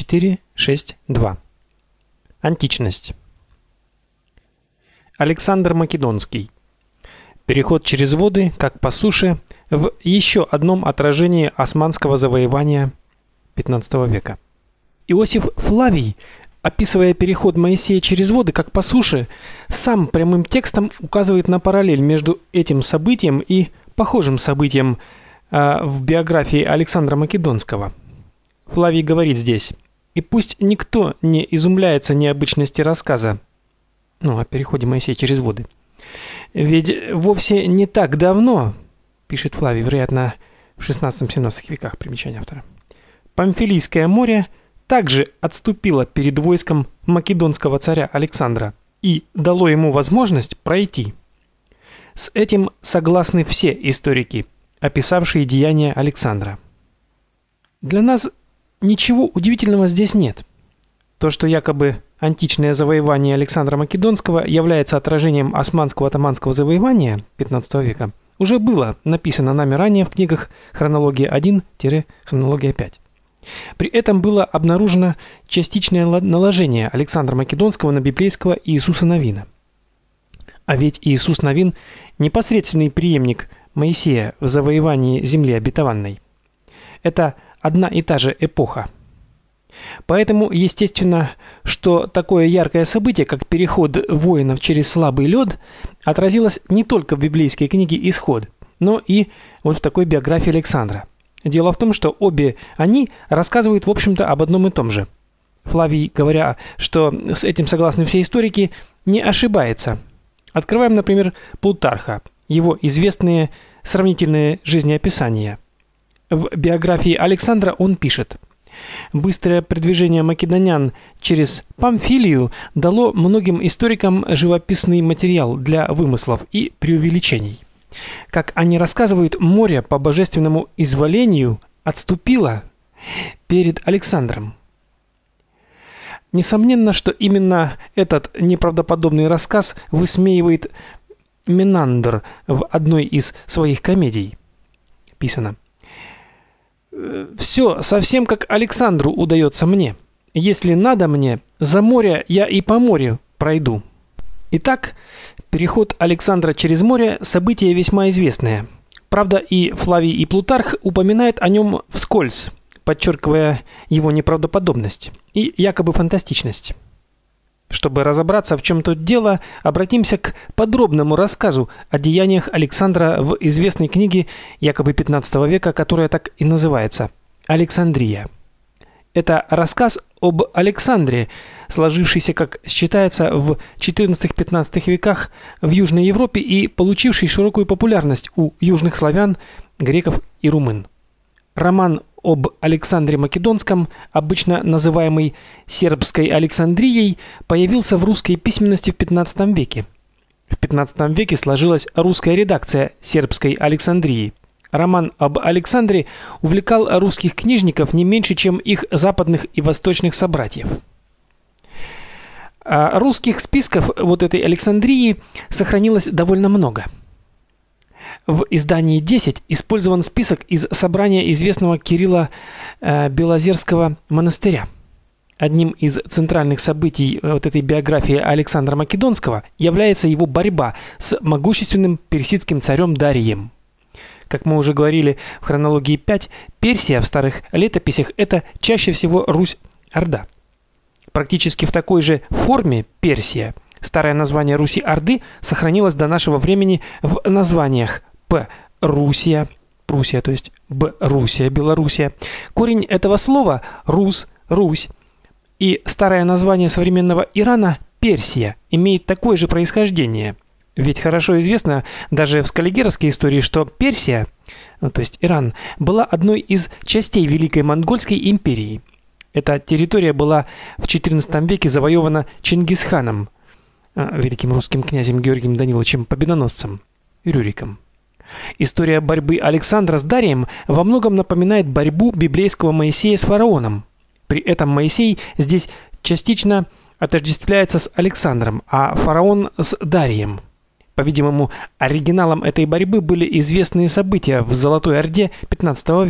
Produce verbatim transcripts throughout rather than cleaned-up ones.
четыре шесть два. Античность. Александр Македонский. Переход через воды, как по суше, в еще одном отражении османского завоевания пятнадцатого века. Иосиф Флавий, описывая переход Моисея через воды, как по суше, сам прямым текстом указывает на параллель между этим событием и похожим событием э, в биографии Александра Македонского. Флавий говорит здесь: «И пусть никто не изумляется необычности рассказа, ну, о переходе Моисея через воды. Ведь вовсе не так давно, пишет Флавий, вероятно, в шестнадцатом-семнадцатом веках, примечание автора, Памфилийское море также отступило перед войском македонского царя Александра и дало ему возможность пройти. С этим согласны все историки, описавшие деяния Александра. Для нас ничего удивительного здесь нет. То, что якобы античное завоевание Александра Македонского является отражением османского-отоманского завоевания пятнадцатого века, уже было написано нами ранее в книгах «Хронология один» - «Хронология пять». При этом было обнаружено частичное наложение Александра Македонского на библейского Иисуса Навина. А ведь Иисус Навин – непосредственный преемник Моисея в завоевании земли обетованной. Это одна и та же эпоха. Поэтому естественно, что такое яркое событие, как переход воинов через слабый лед, отразилось не только в библейской книге «Исход», но и вот в такой биографии Александра. Дело в том, что обе они рассказывают, в общем-то, об одном и том же. Флавий, говоря, что с этим согласны все историки, не ошибается. Открываем, например, Плутарха, его известные сравнительные жизнеописания. В биографии Александра он пишет: «Быстрое продвижение македонян через Памфилию дало многим историкам живописный материал для вымыслов и преувеличений. Как они рассказывают, море по божественному изволению отступило перед Александром». Несомненно, что именно этот неправдоподобный рассказ высмеивает Менандр в одной из своих комедий. Писано: «Все совсем как Александру удается мне. Если надо мне, за море я и по морю пройду». Итак, переход Александра через море – событие весьма известное. Правда, и Флавий, и Плутарх упоминают о нем вскользь, подчеркивая его неправдоподобность и якобы фантастичность. Чтобы разобраться, в чем тут дело, обратимся к подробному рассказу о деяниях Александра в известной книге якобы пятнадцатого века, которая так и называется «Александрия». Это рассказ об Александре, сложившийся, как считается, в четырнадцатом-пятнадцатом веках в Южной Европе и получивший широкую популярность у южных славян, греков и румын. Роман об Александре Македонском, обычно называемый сербской Александрией, появился в русской письменности в пятнадцатом веке. В пятнадцатом веке сложилась русская редакция сербской Александрии. Роман об Александре увлекал русских книжников не меньше, чем их западных и восточных собратьев. А русских списков вот этой Александрии сохранилось довольно много. В издании десять использован список из собрания известного Кирилла э, Белозерского монастыря. Одним из центральных событий вот этой биографии Александра Македонского является его борьба с могущественным персидским царем Дарием. Как мы уже говорили в хронологии пять, Персия в старых летописях – это чаще всего Русь-Орда. Практически в такой же форме Персия, старое название Руси-Орды, сохранилось до нашего времени в названиях П. Русия, Пруссия, то есть Б. Русия, Белоруссия. Корень этого слова – Рус, Русь. И старое название современного Ирана – Персия, имеет такое же происхождение. Ведь хорошо известно даже в скаллигеровской истории, что Персия, ну, то есть Иран, была одной из частей Великой Монгольской империи. Эта территория была в четырнадцатом веке завоевана Чингисханом, великим русским князем Георгием Даниловичем Победоносцем, Рюриком. История борьбы Александра с Дарием во многом напоминает борьбу библейского Моисея с фараоном. При этом Моисей здесь частично отождествляется с Александром, а фараон с Дарием. По-видимому, оригиналом этой борьбы были известные события в Золотой Орде пятнадцатого века.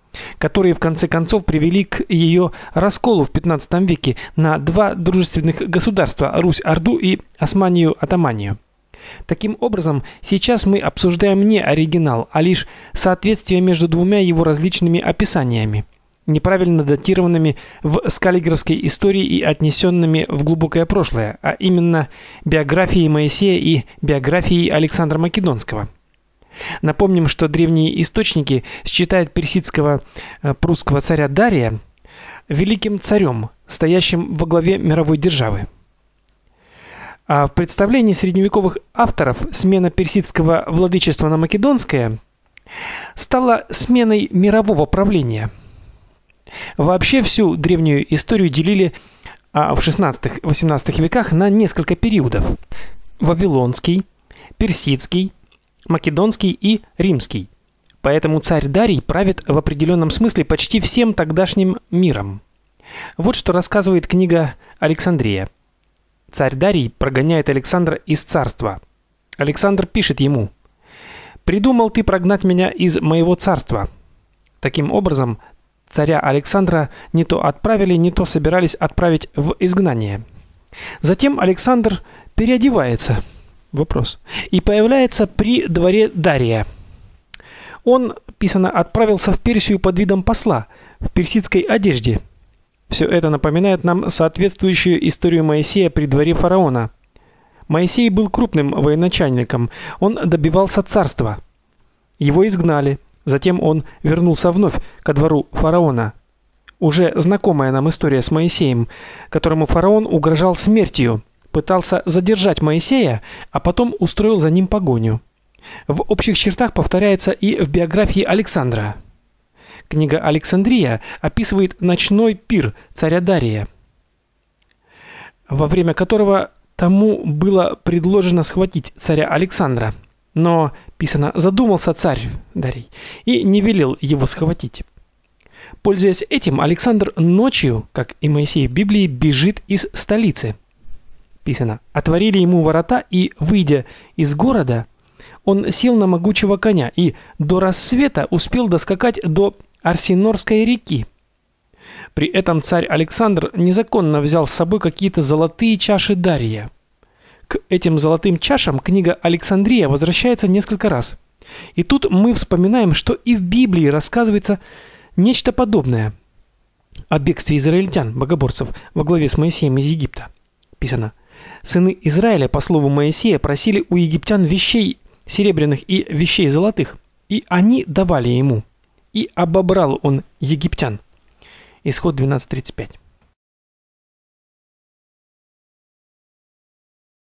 которые в конце концов привели к ее расколу в пятнадцатом веке на два дружественных государства: Русь-Орду и Османию-Атаманию. Таким образом, сейчас мы обсуждаем не оригинал, а лишь соответствие между двумя его различными описаниями, неправильно датированными в скаллигеровской истории и отнесенными в глубокое прошлое, а именно биографией Моисея и биографией Александра Македонского. Напомним, что древние источники считают персидского прусского царя Дария великим царем, стоящим во главе мировой державы. А в представлении средневековых авторов смена персидского владычества на македонское стала сменой мирового правления. Вообще всю древнюю историю делили а в шестнадцатом-восемнадцатом веках на несколько периодов: вавилонский, персидский, македонский и римский. Поэтому царь Дарий правит в определенном смысле почти всем тогдашним миром. Вот что рассказывает книга Александрия. Царь Дарий прогоняет Александра из царства. Александр пишет ему: «Придумал ты прогнать меня из моего царства». Таким образом, царя Александра не то отправили, не то собирались отправить в изгнание. Затем Александр переодевается. Вопрос. И появляется при дворе Дария. Он, писано, отправился в Персию под видом посла в персидской одежде. Все это напоминает нам соответствующую историю Моисея при дворе фараона. Моисей был крупным военачальником, он добивался царства. Его изгнали, затем он вернулся вновь ко двору фараона. Уже знакомая нам история с Моисеем, которому фараон угрожал смертью, пытался задержать Моисея, а потом устроил за ним погоню. В общих чертах повторяется и в биографии Александра. Книга Александрия описывает ночной пир царя Дария, во время которого тому было предложено схватить царя Александра. Но, писано, задумался царь Дарий и не велел его схватить. Пользуясь этим, Александр ночью, как и Моисей в Библии, бежит из столицы. Писано: «Отворили ему ворота, и, выйдя из города, он сел на могучего коня и до рассвета успел доскакать до Арсинорской реки». При этом царь Александр незаконно взял с собой какие-то золотые чаши Дария. К этим золотым чашам книга Александрия возвращается несколько раз. И тут мы вспоминаем, что и в Библии рассказывается нечто подобное о бегстве израильтян, богоборцев, во главе с Моисеем из Египта. Писано: «Сыны Израиля по слову Моисея просили у египтян вещей серебряных и вещей золотых, и они давали ему, и обобрал он египтян». Исход двенадцать тридцать пять.